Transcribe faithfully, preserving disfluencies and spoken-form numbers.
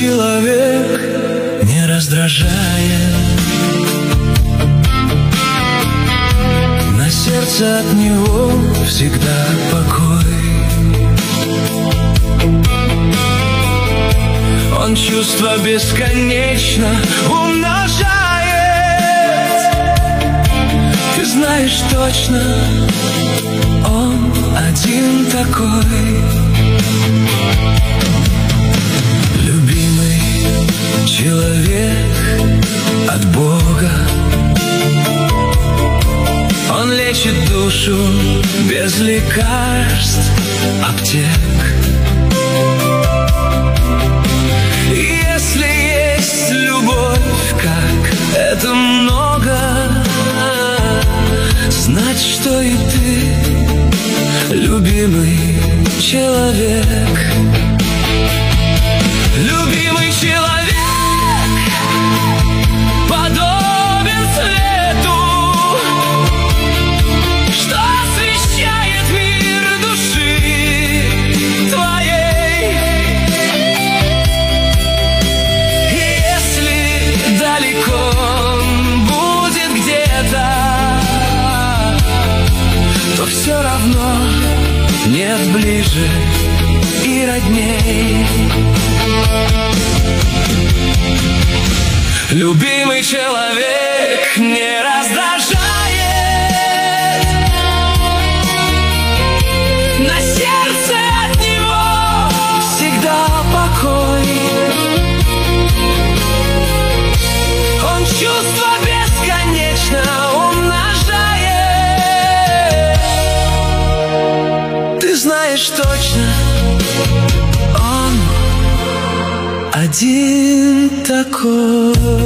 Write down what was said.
человек не раздражает, на сердце от него всегда покой. Он чувства бесконечно умножает. Ты знаешь точно, он один такой. Любимый человек от Бога. Он лечит душу без лекарств, аптек. И если есть любовь, как это много, знать, что и ты любимый человек. Любимый человек подобен свету, что освещает мир души твоей. И если далеко он будет где-то, то все равно нет ближе и родней. Любимый человек не раздражает, на сердце от него всегда покой. Он чувства бесконечно умножает. Ты знаешь точно, он один такой.